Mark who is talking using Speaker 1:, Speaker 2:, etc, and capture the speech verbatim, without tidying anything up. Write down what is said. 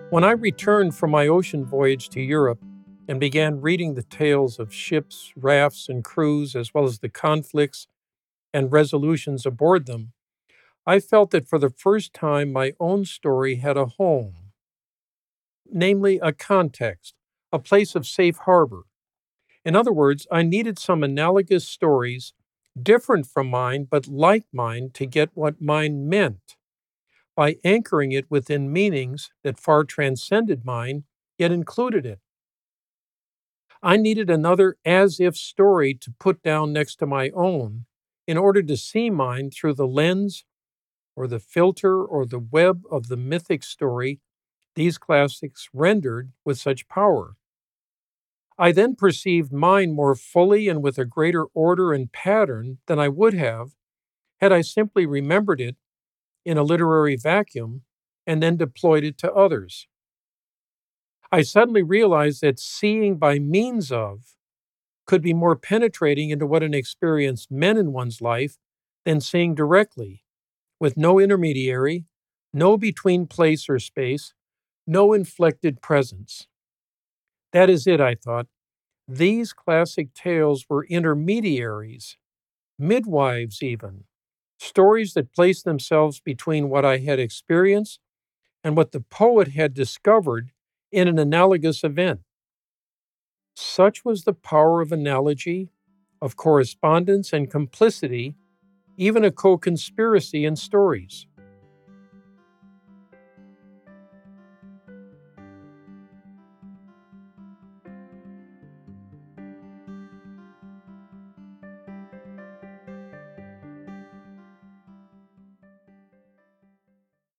Speaker 1: When I returned from my ocean voyage to Europe and began reading the tales of ships, rafts, and crews, as well as the conflicts and resolutions aboard them, I felt that for the first time my own story had a home, namely a context, a place of safe harbor. In other words, I needed some analogous stories, different from mine but like mine, to get what mine meant, by anchoring it within meanings that far transcended mine, yet included it. I needed another as if story to put down next to my own in order to see mine through the lens or the filter or the web of the mythic story these classics rendered with such power. I then perceived mine more fully and with a greater order and pattern than I would have had I simply remembered it in a literary vacuum and then deployed it to others. I suddenly realized that seeing by means of could be more penetrating into what an experience meant in one's life than seeing directly, with no intermediary, no between place or space, no inflected presence. That is it, I thought. These classic tales were intermediaries, midwives even, stories that placed themselves between what I had experienced and what the poet had discovered in an analogous event. Such was the power of analogy, of correspondence and complicity, even a co conspiracy in stories.